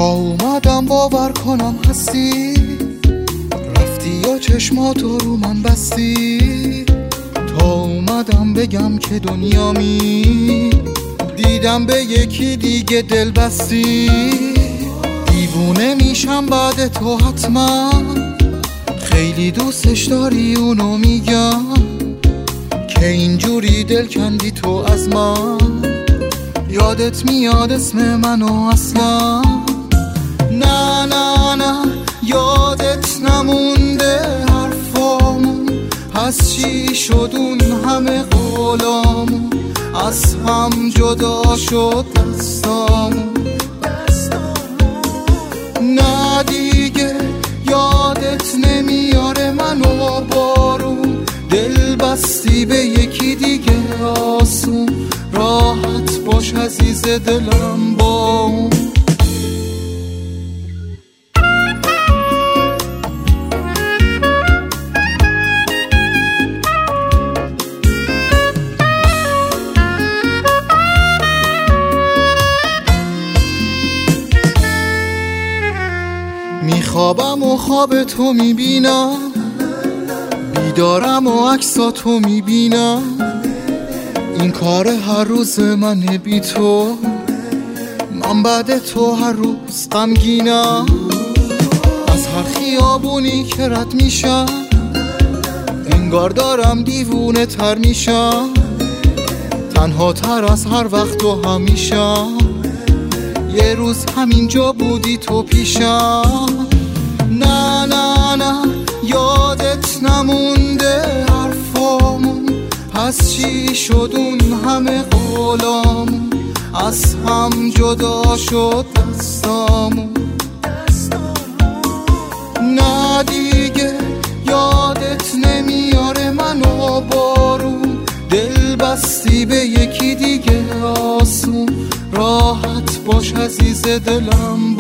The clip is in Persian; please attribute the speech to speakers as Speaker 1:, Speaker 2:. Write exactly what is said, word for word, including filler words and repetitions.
Speaker 1: اومدم باور کنم هستی، رفتی یا چشماتو رو من بستی. تا اومدم بگم که دنیامی، دیدم به یکی دیگه دل بستی. دیوونه میشم بعد تو حتما، خیلی دوستش داری اونو میگم، که اینجوری دل کندی تو از من. یادت میاد اسم منو اصلا؟ نه نه نه یادت نمونده حرفامون، از چی شد اون همه قولامون، از هم جدا شد دستامون. نه دیگه یادت نمیاره منو بارون، دل بستی به یکی دیگه آسون. راحت باش عزیز دلم با اون. میخوابم و خواب تو میبینم، بیدارم و عکساتو میبینم. این کار هر روز منه بی تو، من بعد تو هر روز غمگینم. از هر خیابونی که رد میشم، انگار دارم دیوونه تر میشم. تنها تر از هر وقت و همیشم، یه روز همینجا بودی تو پیشم. نه نه نه یادت نمونده حرفامون، از چی شد اون همه قولامون، از هم جدا شد دستامون. نه دیگه یادت نمیاره منو بارون، دل بستی به یکی دیگه آسون. راحت باش عزیز دلم